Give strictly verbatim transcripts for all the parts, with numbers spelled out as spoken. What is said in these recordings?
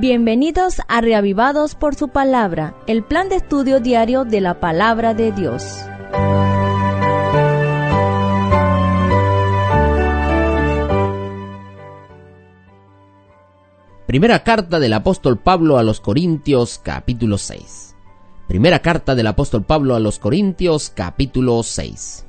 Bienvenidos a Reavivados por su Palabra, el plan de estudio diario de la Palabra de Dios. Primera carta del apóstol Pablo a los Corintios, capítulo seis. Primera carta del apóstol Pablo a los Corintios, capítulo seis.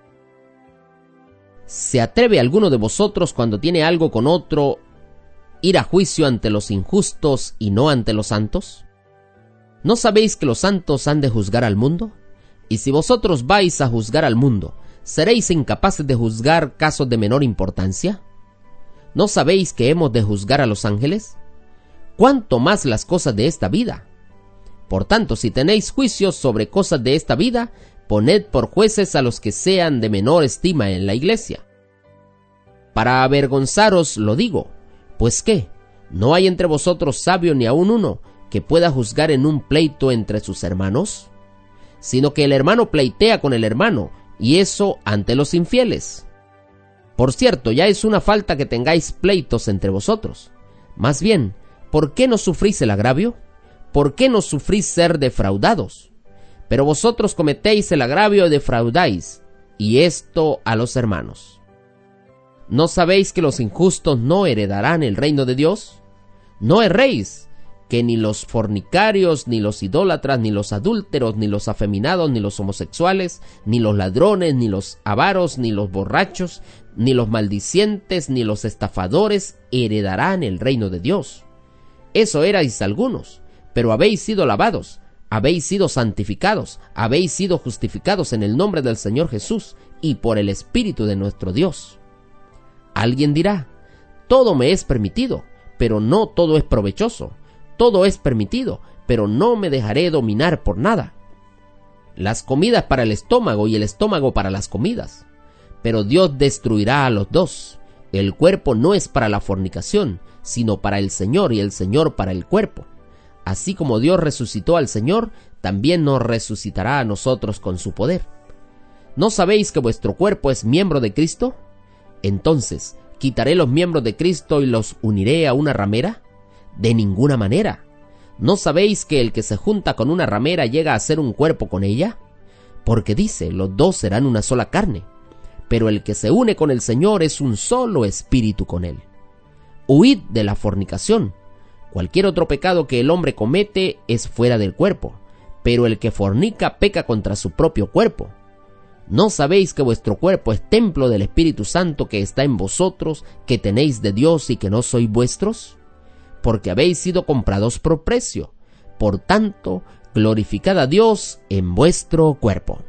¿Se atreve alguno de vosotros cuando tiene algo con otro ir a juicio ante los injustos y no ante los santos? ¿No sabéis que los santos han de juzgar al mundo? Y si vosotros vais a juzgar al mundo, ¿seréis incapaces de juzgar casos de menor importancia? ¿No sabéis que hemos de juzgar a los ángeles? ¿Cuánto más las cosas de esta vida? Por tanto, si tenéis juicios sobre cosas de esta vida, poned por jueces a los que sean de menor estima en la iglesia. Para avergonzaros lo digo, pues ¿qué? ¿No hay entre vosotros sabio ni aun uno que pueda juzgar en un pleito entre sus hermanos? Sino que el hermano pleitea con el hermano, y eso ante los infieles. Por cierto, ya es una falta que tengáis pleitos entre vosotros. Más bien, ¿por qué no sufrís el agravio? ¿Por qué no sufrís ser defraudados? Pero vosotros cometéis el agravio y defraudáis, y esto a los hermanos. ¿No sabéis que los injustos no heredarán el reino de Dios? No erréis, que ni los fornicarios, ni los idólatras, ni los adúlteros, ni los afeminados, ni los homosexuales, ni los ladrones, ni los avaros, ni los borrachos, ni los maldicientes, ni los estafadores heredarán el reino de Dios. Eso erais algunos, pero habéis sido lavados, habéis sido santificados, habéis sido justificados en el nombre del Señor Jesús y por el Espíritu de nuestro Dios. Alguien dirá, todo me es permitido, pero no todo es provechoso. Todo es permitido, pero no me dejaré dominar por nada. Las comidas para el estómago y el estómago para las comidas. Pero Dios destruirá a los dos. El cuerpo no es para la fornicación, sino para el Señor, y el Señor para el cuerpo. Así como Dios resucitó al Señor, también nos resucitará a nosotros con su poder. ¿No sabéis que vuestro cuerpo es miembro de Cristo? Entonces, ¿quitaré los miembros de Cristo y los uniré a una ramera? De ninguna manera. ¿No sabéis que el que se junta con una ramera llega a ser un cuerpo con ella? Porque dice, los dos serán una sola carne. Pero el que se une con el Señor es un solo espíritu con él. Huid de la fornicación. Cualquier otro pecado que el hombre comete es fuera del cuerpo, pero el que fornica peca contra su propio cuerpo. ¿No sabéis que vuestro cuerpo es templo del Espíritu Santo que está en vosotros, que tenéis de Dios y que no sois vuestros? Porque habéis sido comprados por precio. Por tanto, glorificad a Dios en vuestro cuerpo.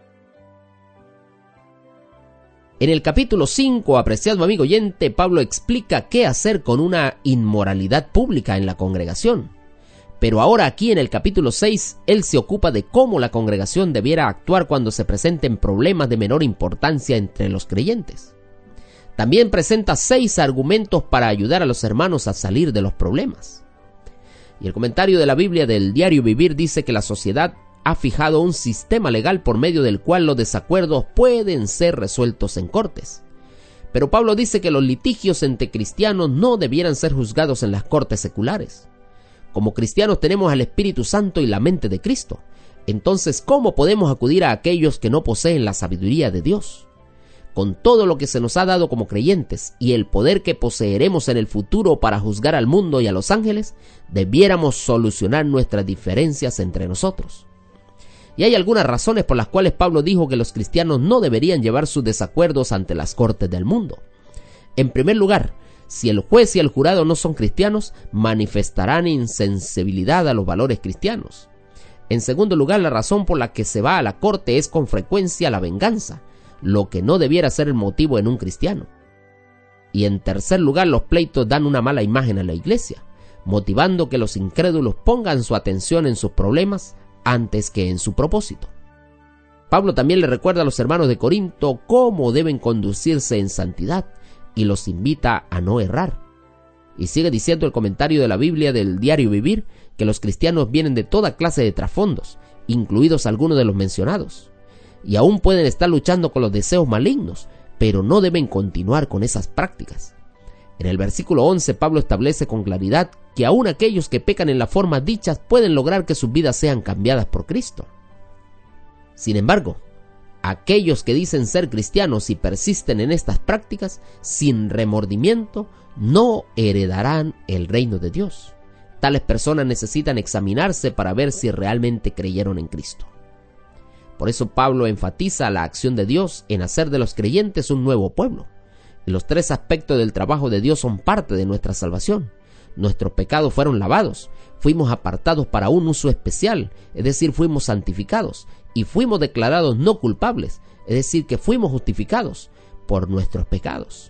En el capítulo cinco, apreciado amigo oyente, Pablo explica qué hacer con una inmoralidad pública en la congregación. Pero ahora aquí en el capítulo seis, él se ocupa de cómo la congregación debiera actuar cuando se presenten problemas de menor importancia entre los creyentes. También presenta seis argumentos para ayudar a los hermanos a salir de los problemas. Y el comentario de la Biblia del Diario Vivir dice que la sociedad ha fijado un sistema legal por medio del cual los desacuerdos pueden ser resueltos en cortes. Pero Pablo dice que los litigios entre cristianos no debieran ser juzgados en las cortes seculares. Como cristianos tenemos al Espíritu Santo y la mente de Cristo. Entonces, ¿cómo podemos acudir a aquellos que no poseen la sabiduría de Dios? Con todo lo que se nos ha dado como creyentes y el poder que poseeremos en el futuro para juzgar al mundo y a los ángeles, debiéramos solucionar nuestras diferencias entre nosotros. Y hay algunas razones por las cuales Pablo dijo que los cristianos no deberían llevar sus desacuerdos ante las cortes del mundo. En primer lugar, si el juez y el jurado no son cristianos, manifestarán insensibilidad a los valores cristianos. En segundo lugar, la razón por la que se va a la corte es con frecuencia la venganza, lo que no debiera ser el motivo en un cristiano. Y en tercer lugar, los pleitos dan una mala imagen a la iglesia, motivando que los incrédulos pongan su atención en sus problemas antes que en su propósito. Pablo también le recuerda a los hermanos de Corinto cómo deben conducirse en santidad y los invita a no errar. Y sigue diciendo el comentario de la Biblia del Diario Vivir que los cristianos vienen de toda clase de trasfondos, incluidos algunos de los mencionados, y aún pueden estar luchando con los deseos malignos, pero no deben continuar con esas prácticas. En el versículo once, Pablo establece con claridad que aún aquellos que pecan en las formas dichas pueden lograr que sus vidas sean cambiadas por Cristo. Sin embargo, aquellos que dicen ser cristianos y persisten en estas prácticas sin remordimiento no heredarán el reino de Dios. Tales personas necesitan examinarse para ver si realmente creyeron en Cristo. Por eso Pablo enfatiza la acción de Dios en hacer de los creyentes un nuevo pueblo. Y los tres aspectos del trabajo de Dios son parte de nuestra salvación. Nuestros pecados fueron lavados, fuimos apartados para un uso especial, es decir, fuimos santificados, y fuimos declarados no culpables, es decir, que fuimos justificados por nuestros pecados.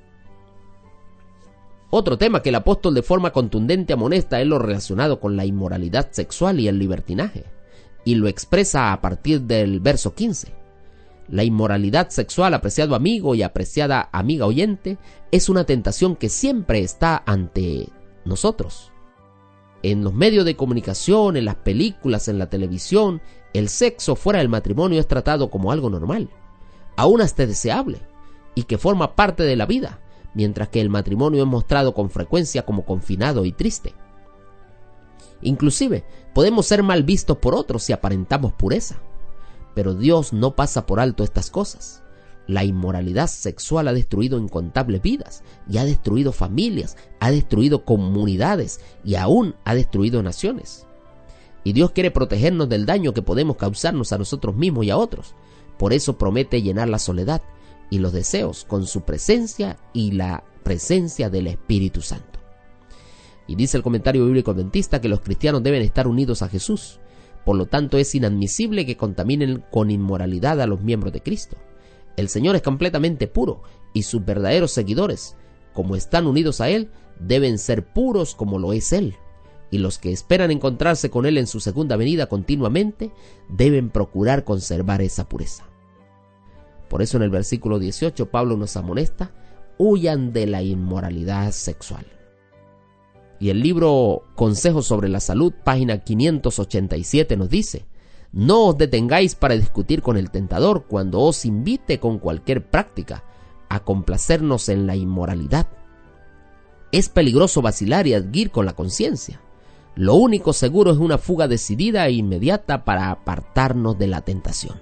Otro tema que el apóstol de forma contundente amonesta es lo relacionado con la inmoralidad sexual y el libertinaje, y lo expresa a partir del verso quince. La inmoralidad sexual, apreciado amigo y apreciada amiga oyente, es una tentación que siempre está ante nosotros. En los medios de comunicación, en las películas, en la televisión, el sexo fuera del matrimonio es tratado como algo normal, aún hasta deseable, y que forma parte de la vida, mientras que el matrimonio es mostrado con frecuencia como confinado y triste. Inclusive, podemos ser mal vistos por otros si aparentamos pureza. Pero Dios no pasa por alto estas cosas. La inmoralidad sexual ha destruido incontables vidas y ha destruido familias, ha destruido comunidades y aún ha destruido naciones. Y Dios quiere protegernos del daño que podemos causarnos a nosotros mismos y a otros. Por eso promete llenar la soledad y los deseos con su presencia y la presencia del Espíritu Santo. Y dice el comentario bíblico adventista que los cristianos deben estar unidos a Jesús. Por lo tanto, es inadmisible que contaminen con inmoralidad a los miembros de Cristo. El Señor es completamente puro y sus verdaderos seguidores, como están unidos a Él, deben ser puros como lo es Él. Y los que esperan encontrarse con Él en su segunda venida continuamente, deben procurar conservar esa pureza. Por eso en el versículo dieciocho Pablo nos amonesta: huyan de la inmoralidad sexual. Y el libro Consejos sobre la Salud, página quinientos ochenta y siete, nos dice: no os detengáis para discutir con el tentador cuando os invite con cualquier práctica a complacernos en la inmoralidad. Es peligroso vacilar y adguir con la conciencia. Lo único seguro es una fuga decidida e inmediata para apartarnos de la tentación.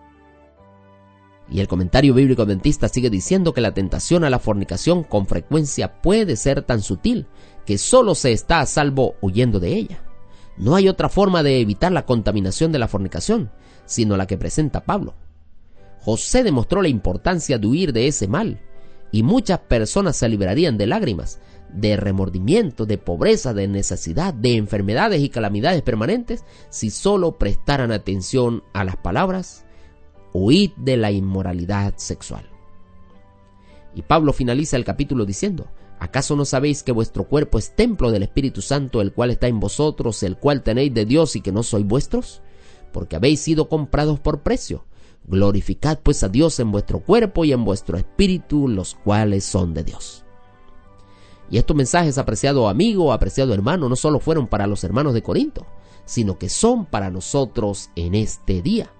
Y el comentario bíblico adventista sigue diciendo que la tentación a la fornicación con frecuencia puede ser tan sutil que solo se está a salvo huyendo de ella. No hay otra forma de evitar la contaminación de la fornicación, sino la que presenta Pablo. José demostró la importancia de huir de ese mal, y muchas personas se librarían de lágrimas, de remordimiento, de pobreza, de necesidad, de enfermedades y calamidades permanentes si solo prestaran atención a las palabras: huid de la inmoralidad sexual. Y Pablo finaliza el capítulo diciendo: ¿acaso no sabéis que vuestro cuerpo es templo del Espíritu Santo, el cual está en vosotros, el cual tenéis de Dios y que no sois vuestros? Porque habéis sido comprados por precio. Glorificad pues a Dios en vuestro cuerpo y en vuestro espíritu, los cuales son de Dios. Y estos mensajes, apreciado amigo, apreciado hermano, no solo fueron para los hermanos de Corinto, sino que son para nosotros en este día.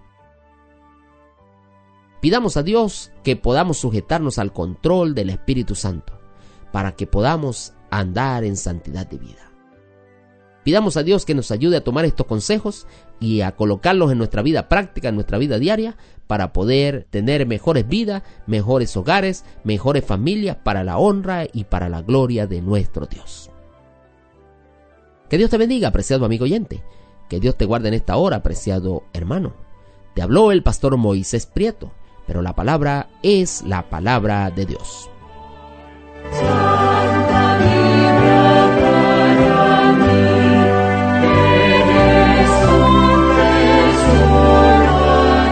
Pidamos a Dios que podamos sujetarnos al control del Espíritu Santo, para que podamos andar en santidad de vida. Pidamos a Dios que nos ayude a tomar estos consejos y a colocarlos en nuestra vida práctica, en nuestra vida diaria, para poder tener mejores vidas, mejores hogares, mejores familias, para la honra y para la gloria de nuestro Dios. Que Dios te bendiga, apreciado amigo oyente. Que Dios te guarde en esta hora, apreciado hermano. Te habló el pastor Moisés Prieto, pero la palabra es la palabra de Dios. Santa Biblia para mí, eres un tesoro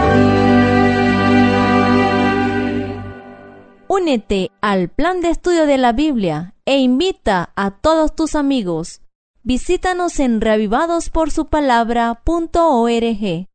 a ti. Únete al plan de estudio de la Biblia e invita a todos tus amigos. Visítanos en reavivados por su palabra punto org.